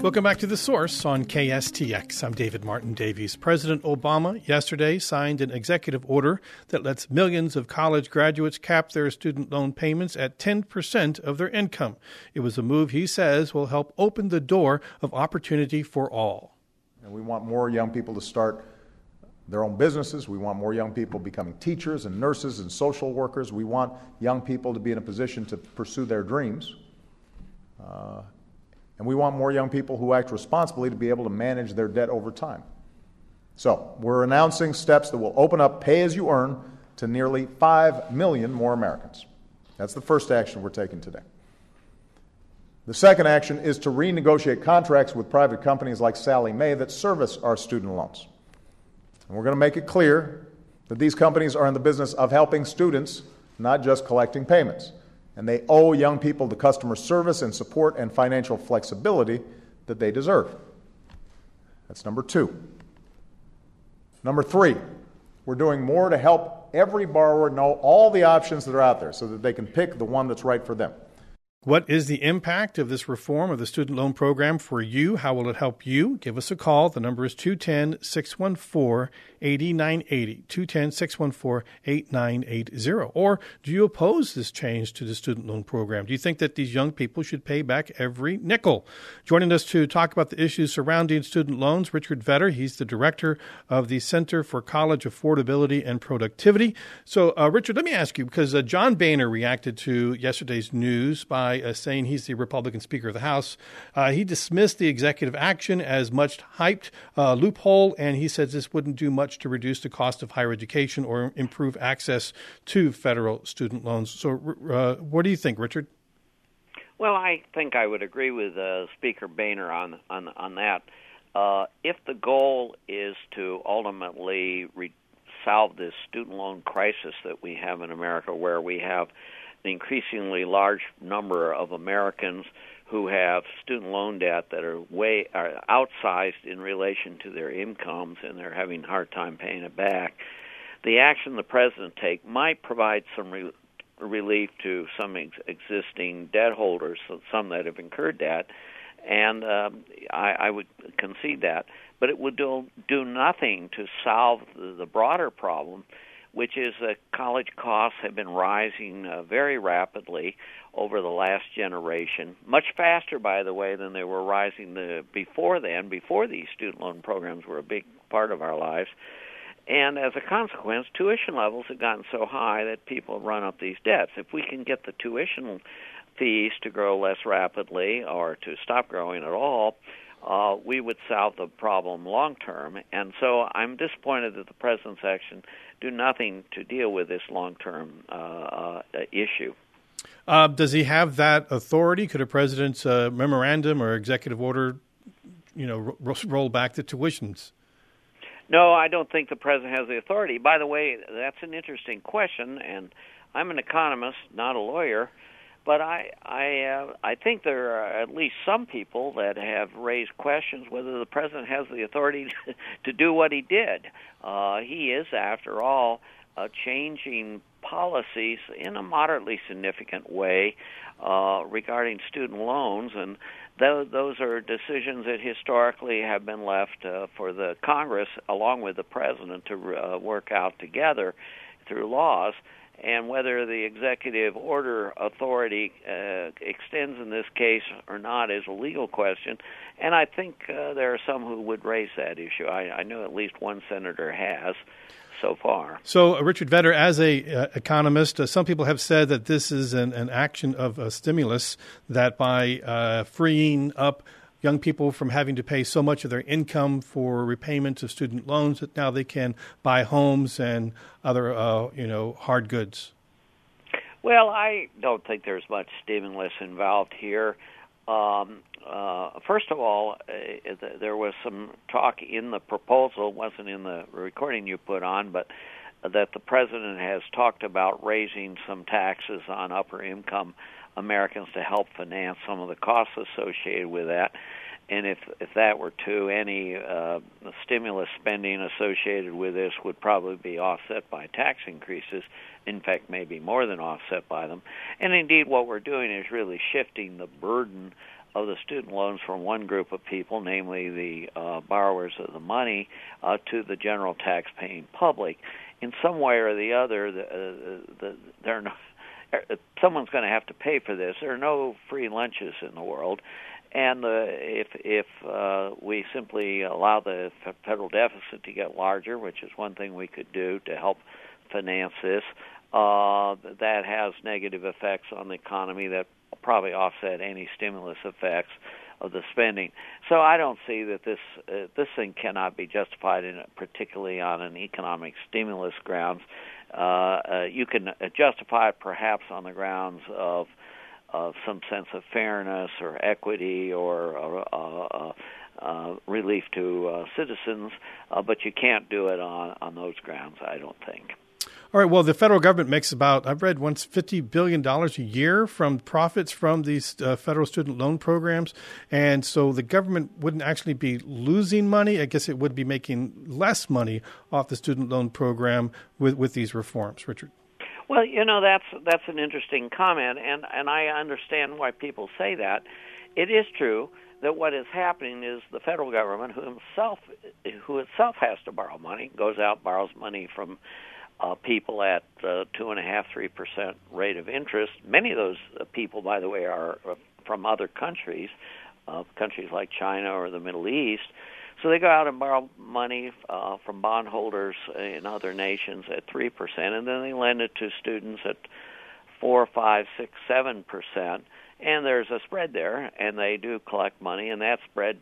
Welcome back to The Source on KSTX. I'm David Martin Davies. President Obama yesterday signed an executive order that lets millions of college graduates cap their student loan payments at 10% of their income. It was a move he says will help open the door of opportunity for all. And we want more young people to start their own businesses. We want more young people becoming teachers and nurses and social workers. We want young people to be in a position to pursue their dreams. And we want more young people who act responsibly to be able to manage their debt over time. So we're announcing steps that will open up pay-as-you-earn to nearly 5 million more Americans. That's the first action we're taking today. The second action is to renegotiate contracts with private companies like Sallie Mae that service our student loans. And we're going to make it clear that these companies are in the business of helping students, not just collecting payments. And they owe young people the customer service and support and financial flexibility that they deserve. That's number two. Number three, we're doing more to help every borrower know all the options that are out there so that they can pick the one that's right for them. What is the impact of this reform of the student loan program for you? How will it help you? Give us a call. The number is 210-614-8980, 210-614-8980. Or do you oppose this change to the student loan program? Do you think that these young people should pay back every nickel? Joining us to talk about the issues surrounding student loans, Richard Vedder. He's the director of the Center for College Affordability and Productivity. So, Richard, let me ask you, because John Boehner reacted to yesterday's news by saying he's the Republican Speaker of the House. He dismissed the executive action as much hyped loophole, and he says this wouldn't do much to reduce the cost of higher education or improve access to federal student loans. So what do you think, Richard? Well, I think I would agree with Speaker Boehner on that. If the goal is to ultimately solve this student loan crisis that we have in America, where we have an increasingly large number of Americans who have student loan debt that are outsized in relation to their incomes, and they're having a hard time paying it back, the action the president take might provide some relief to some existing debt holders, some that have incurred debt, and I would concede that. But it would do nothing to solve the broader problem, which is that college costs have been rising very rapidly over the last generation, much faster, by the way, than they were rising before these student loan programs were a big part of our lives. And as a consequence, tuition levels have gotten so high that people run up these debts. If we can get the tuition fees to grow less rapidly or to stop growing at all, we would solve the problem long term. And so I'm disappointed that the president's action do nothing to deal with this long-term issue. Does he have that authority? Could a president's memorandum or executive order, roll back the tuitions? No, I don't think the president has the authority. By the way, that's an interesting question, and I'm an economist, not a lawyer. But I think there are at least some people that have raised questions whether the president has the authority to do what he did. He is, after all, changing policies in a moderately significant way regarding student loans, and those are decisions that historically have been left for the Congress, along with the president, to work out together through laws. And whether the executive order authority extends in this case or not is a legal question. And I think there are some who would raise that issue. I know at least one senator has so far. So, Richard Vedder, as a economist, some people have said that this is an action of a stimulus, that by freeing up young people from having to pay so much of their income for repayment of student loans, that now they can buy homes and other, hard goods. Well, I don't think there's much stimulus involved here. First of all, there was some talk in the proposal, wasn't in the recording you put on, but that the president has talked about raising some taxes on upper income Americans to help finance some of the costs associated with that. And if that were true, any stimulus spending associated with this would probably be offset by tax increases. In fact, maybe more than offset by them. And indeed, what we're doing is really shifting the burden of the student loans from one group of people, namely the borrowers of the money, to the general tax-paying public. In some way or the other, someone's going to have to pay for this. There are no free lunches in the world. And if we simply allow the federal deficit to get larger, which is one thing we could do to help finance this, that has negative effects on the economy that probably offset any stimulus effects of the spending. So I don't see that this thing cannot be justified, particularly on an economic stimulus grounds. You can justify it perhaps on the grounds of some sense of fairness or equity or relief to citizens, but you can't do it on those grounds, I don't think. All right. Well, the federal government makes about, I've read once, $50 billion a year from profits from these federal student loan programs. And so the government wouldn't actually be losing money. I guess it would be making less money off the student loan program with these reforms. Richard. Well, that's an interesting comment, and I understand why people say that. It is true that what is happening is the federal government, who itself has to borrow money, goes out, borrows money from people at 2.5-3% rate of interest. Many of those people, by the way, are from other countries, countries like China or the Middle East. So they go out and borrow money from bondholders in other nations at 3%, and then they lend it to students at 4, 5, 6, 7%. And there's a spread there, and they do collect money, and that spread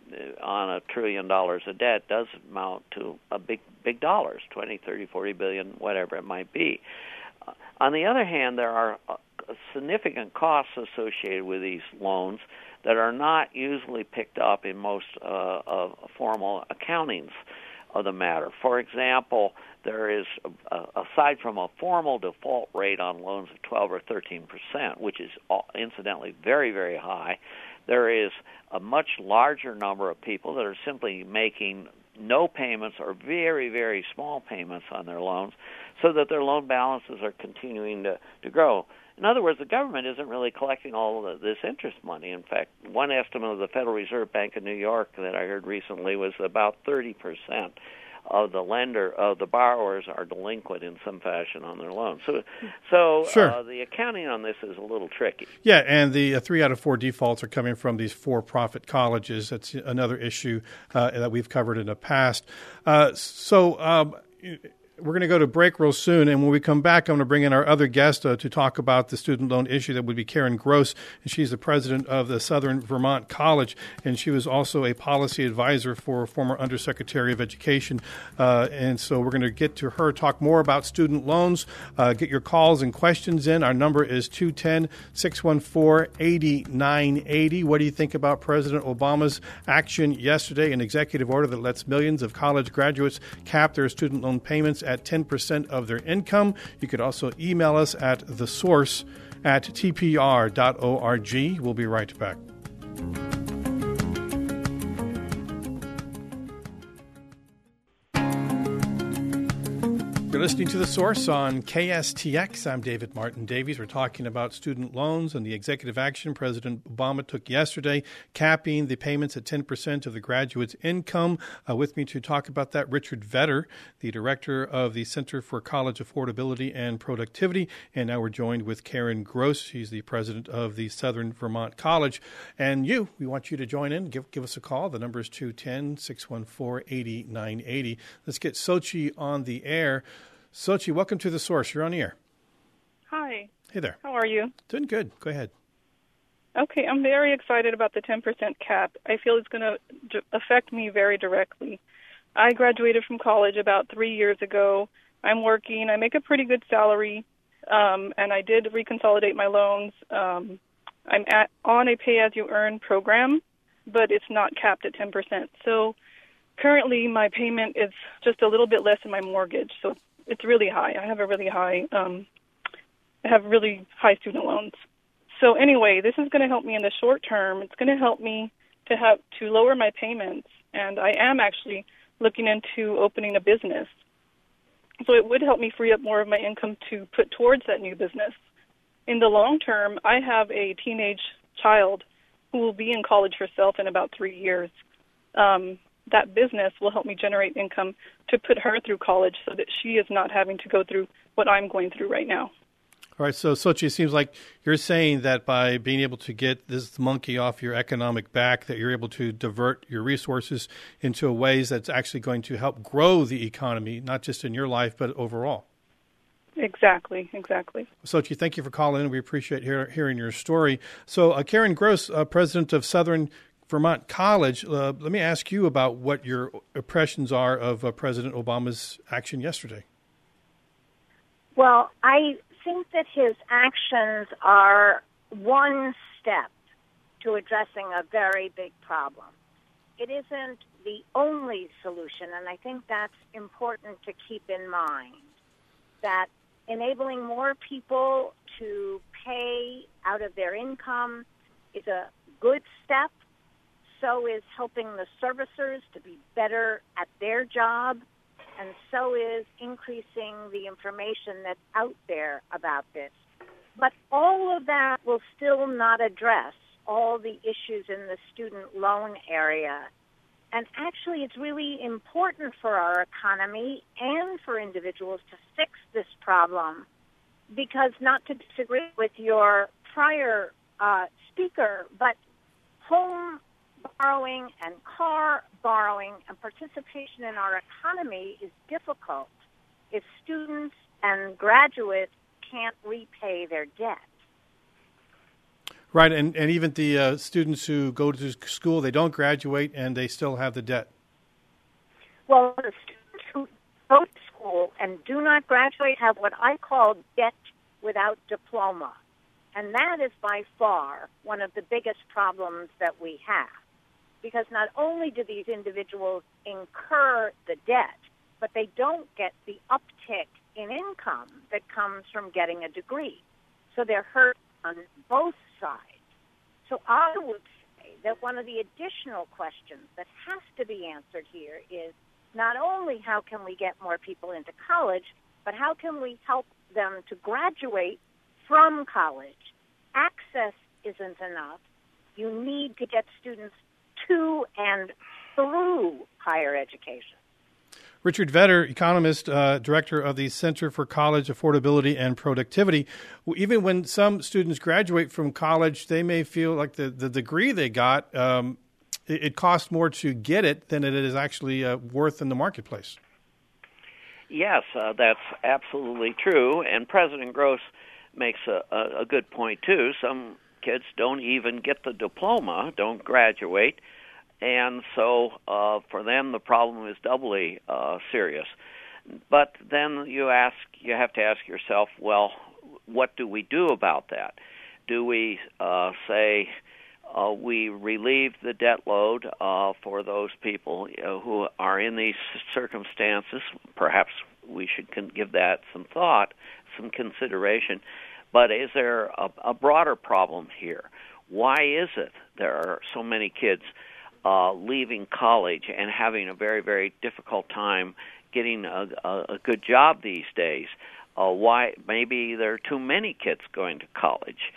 on $1 trillion of debt does amount to a big dollars, 20, 30, 40 billion, whatever it might be. On the other hand, there are significant costs associated with these loans that are not usually picked up in most formal accountings of the matter. For example, there is, aside from a formal default rate on loans of 12 or 13%, which is incidentally very, very high, there is a much larger number of people that are simply making no payments or very, very small payments on their loans so that their loan balances are continuing to grow. In other words, the government isn't really collecting all of this interest money. In fact, one estimate of the Federal Reserve Bank of New York that I heard recently was about 30% of the borrowers are delinquent in some fashion on their loans. So sure. The accounting on this is a little tricky. Yeah, and the 3 out of 4 defaults are coming from these for-profit colleges. That's another issue that we've covered in the past. We're going to go to break real soon, and when we come back, I'm going to bring in our other guest to talk about the student loan issue. That would be Karen Gross, and she's the president of the Southern Vermont College, and she was also a policy advisor for former Undersecretary of Education. And so we're going to get to her, talk more about student loans, get your calls and questions in. Our number is 210-614-8980. What do you think about President Obama's action yesterday, an executive order that lets millions of college graduates cap their student loan payments at 10% of their income? You could also email us at thesource@tpr.org. We'll be right back. You're listening to The Source on KSTX. I'm David Martin Davies. We're talking about student loans and the executive action President Obama took yesterday, capping the payments at 10% of the graduate's income. With me to talk about that, Richard Vedder, the director of the Center for College Affordability and Productivity. And now we're joined with Karen Gross. She's the president of the Southern Vermont College. And we want you to join in. Give us a call. The number is 210-614-8980. Let's get Sochi on the air. Sochi, welcome to The Source. You're on the air. Hi. Hey there. How are you? Doing good. Go ahead. Okay, I'm very excited about the 10% cap. I feel it's going to affect me very directly. I graduated from college about 3 years ago. I'm working. I make a pretty good salary, and I did reconsolidate my loans. I'm on a pay-as-you-earn program, but it's not capped at 10%. So currently my payment is just a little bit less than my mortgage, so it's really high. I have really high student loans. So anyway, this is going to help me in the short term. It's going to help me to lower my payments, and I am actually looking into opening a business. So it would help me free up more of my income to put towards that new business. In the long term, I have a teenage child who will be in college herself in about 3 years. That business will help me generate income to put her through college so that she is not having to go through what I'm going through right now. All right, so Sochi, it seems like you're saying that by being able to get this monkey off your economic back, that you're able to divert your resources into ways that's actually going to help grow the economy, not just in your life, but overall. Exactly. Sochi, thank you for calling in. We appreciate hearing your story. So Karen Gross, president of Southern Vermont College, let me ask you about what your impressions are of President Obama's action yesterday. Well, I think that his actions are one step to addressing a very big problem. It isn't the only solution, and I think that's important to keep in mind, that enabling more people to pay out of their income is a good step. So is helping the servicers to be better at their job, and so is increasing the information that's out there about this. But all of that will still not address all the issues in the student loan area. And actually, it's really important for our economy and for individuals to fix this problem, because, not to disagree with your prior speaker, but home borrowing and car borrowing and participation in our economy is difficult if students and graduates can't repay their debt. Right, and even the students who go to school, they don't graduate and they still have the debt. Well, the students who go to school and do not graduate have what I call debt without diploma. And that is by far one of the biggest problems that we have. Because not only do these individuals incur the debt, but they don't get the uptick in income that comes from getting a degree. So they're hurt on both sides. So I would say that one of the additional questions that has to be answered here is not only how can we get more people into college, but how can we help them to graduate from college? Access isn't enough. You need to get students to and through higher education. Richard Vedder, economist, director of the Center for College Affordability and Productivity. Even when some students graduate from college, they may feel like the degree they got, it costs more to get it than it is actually worth in the marketplace. Yes, that's absolutely true. And President Gross makes a good point, too. Some kids don't even get the diploma, don't graduate. And so for them, the problem is doubly serious. But then you have to ask yourself, well, what do we do about that? Do we say we relieve the debt load for those people who are in these circumstances? Perhaps we should give that some thought, some consideration. But is there a broader problem here? Why is it there are so many kids leaving college and having a very, very difficult time getting a good job these days? Why? Maybe there are too many kids going to college,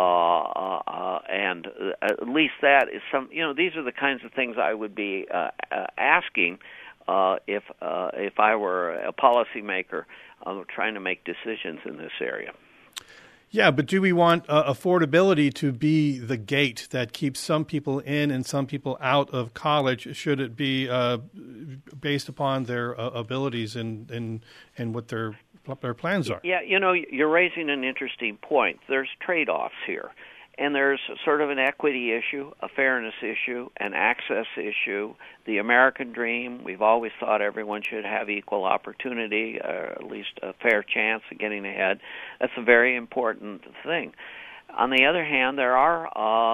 and at least that is some. These are the kinds of things I would be asking if I were a policymaker trying to make decisions in this area. Yeah, but do we want affordability to be the gate that keeps some people in and some people out of college? Should it be based upon their abilities and what their plans are? Yeah, you're raising an interesting point. There's trade-offs here. And there's sort of an equity issue, a fairness issue, an access issue, the American dream. We've always thought everyone should have equal opportunity, or at least a fair chance of getting ahead. That's a very important thing. On the other hand, there are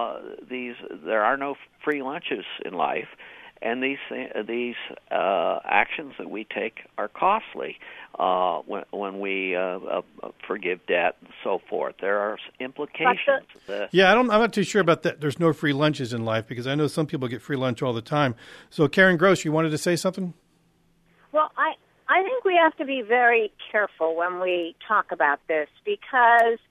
no free lunches in life, and these actions that we take are costly when we forgive debt and so forth. There are implications. I'm not too sure about that. There's no free lunches in life, because I know some people get free lunch all the time. So, Karen Gross, you wanted to say something? Well, I think we have to be very careful when we talk about this, because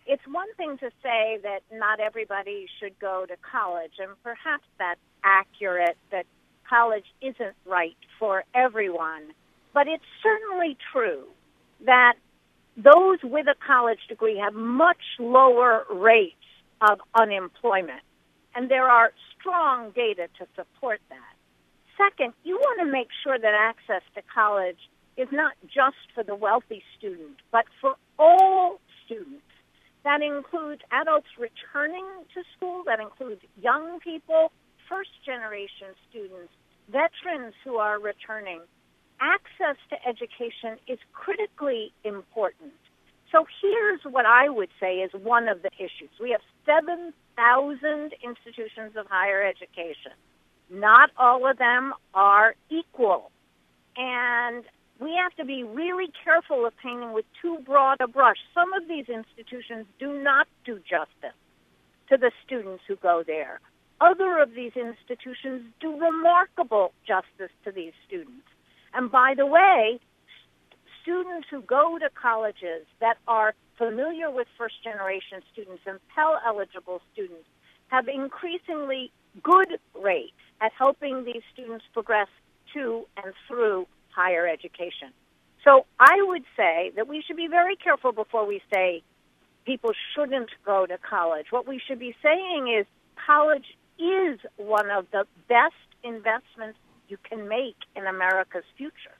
It's one thing to say that not everybody should go to college, and perhaps that's accurate, that college isn't right for everyone. But it's certainly true that those with a college degree have much lower rates of unemployment, and there are strong data to support that. Second, you want to make sure that access to college is not just for the wealthy student, but for all students. That includes adults returning to school, that includes young people, first-generation students, veterans who are returning. Access to education is critically important. So here's what I would say is one of the issues. We have 7,000 institutions of higher education. Not all of them are equal. And we have to be really careful of painting with too broad a brush. Some of these institutions do not do justice to the students who go there. Other of these institutions do remarkable justice to these students. And by the way, students who go to colleges that are familiar with first-generation students and Pell-eligible students have increasingly good rates at helping these students progress to and through higher education. So I would say that we should be very careful before we say people shouldn't go to college. What we should be saying is college is one of the best investments you can make in America's future.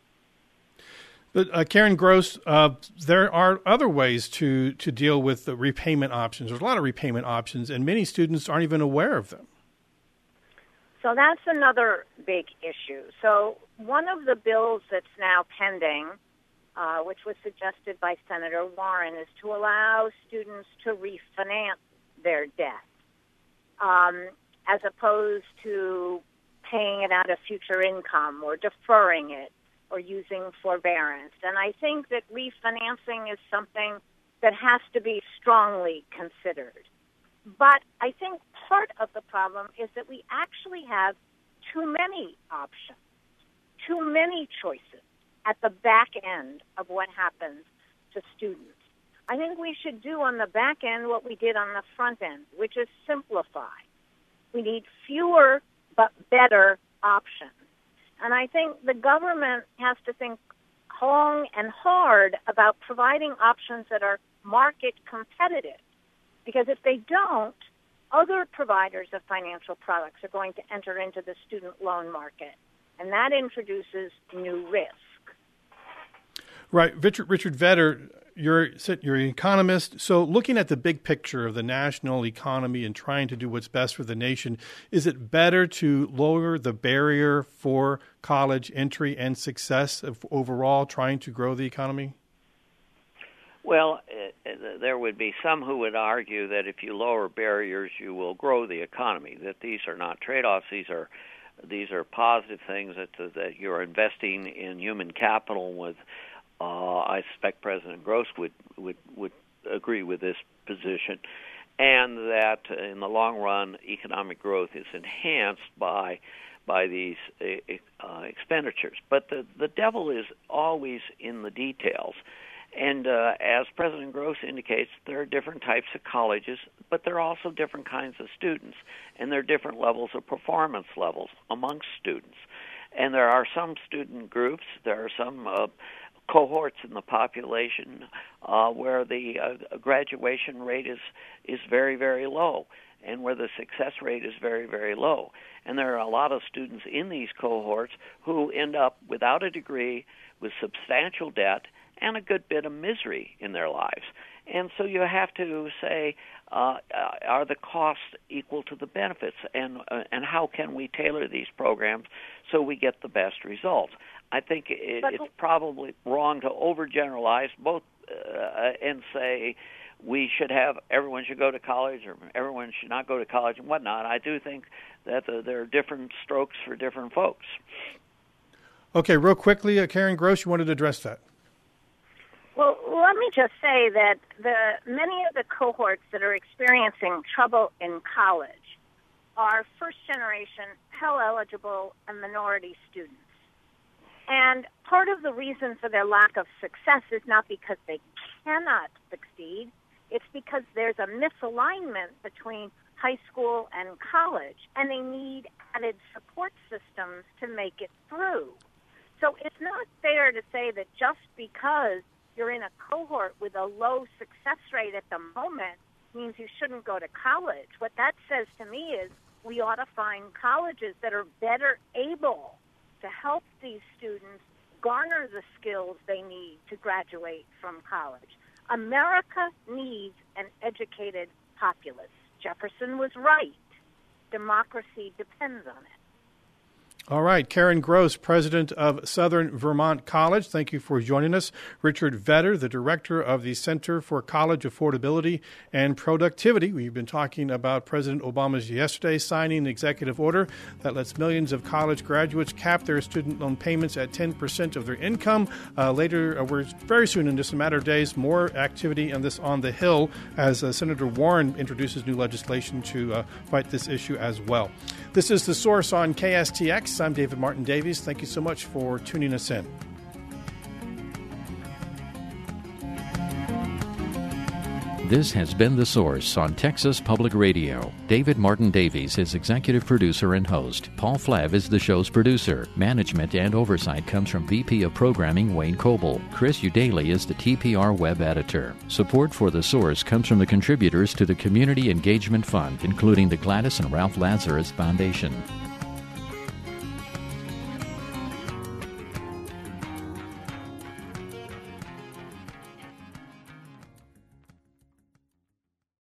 But Karen Gross, there are other ways to deal with the repayment options. There's a lot of repayment options, and many students aren't even aware of them. So that's another big issue. So one of the bills that's now pending, which was suggested by Senator Warren, is to allow students to refinance their debt as opposed to paying it out of future income or deferring it or using forbearance. And I think that refinancing is something that has to be strongly considered. But I think part of the problem is that we actually have too many options, too many choices at the back end of what happens to students. I think we should do on the back end what we did on the front end, which is simplify. We need fewer but better options. And I think the government has to think long and hard about providing options that are market competitive. Because if they don't, other providers of financial products are going to enter into the student loan market. And that introduces new risk. Right. Richard Vedder, you're an economist. So looking at the big picture of the national economy and trying to do what's best for the nation, is it better to lower the barrier for college entry and success of overall trying to grow the economy? Well, there would be some who would argue that if you lower barriers, you will grow the economy, that these are not trade-offs. These are positive things, that you're investing in human capital with. I suspect President Gross would agree with this position, and that in the long run, economic growth is enhanced by these expenditures. But the devil is always in the details. And as President Gross indicates, there are different types of colleges, but there are also different kinds of students, and there are different levels of performance levels amongst students. And there are some student groups, there are some cohorts in the population where the graduation rate is very, very low, and where the success rate is very, very low. And there are a lot of students in these cohorts who end up without a degree, with substantial debt, and a good bit of misery in their lives. And so you have to say, are the costs equal to the benefits, and how can we tailor these programs so we get the best results? I think it's probably wrong to overgeneralize both and say everyone should go to college or everyone should not go to college and whatnot. I do think that there are different strokes for different folks. Okay, real quickly, Karen Gross, you wanted to address that. Well, let me just say that many of the cohorts that are experiencing trouble in college are first-generation, Pell-eligible, and minority students. And part of the reason for their lack of success is not because they cannot succeed. It's because there's a misalignment between high school and college, and they need added support systems to make it through. So it's not fair to say that just because you're in a cohort with a low success rate at the moment means you shouldn't go to college. What that says to me is we ought to find colleges that are better able to help these students garner the skills they need to graduate from college. America needs an educated populace. Jefferson was right. Democracy depends on it. All right. Karen Gross, president of Southern Vermont College, thank you for joining us. Richard Vedder, the director of the Center for College Affordability and Productivity. We've been talking about President Obama's yesterday signing an executive order that lets millions of college graduates cap their student loan payments at 10% of their income. Later, we're very soon, in just a matter of days, more activity on this on the Hill as Senator Warren introduces new legislation to fight this issue as well. This is The Source on KSTX. I'm David Martin Davies. Thank you so much for tuning us in. This has been The Source on Texas Public Radio. David Martin Davies is executive producer and host. Paul Flav is the show's producer. Management and oversight comes from VP of Programming Wayne Coble. Chris Udaley is the TPR web editor. Support for The Source comes from the contributors to the Community Engagement Fund, including the Gladys and Ralph Lazarus Foundation.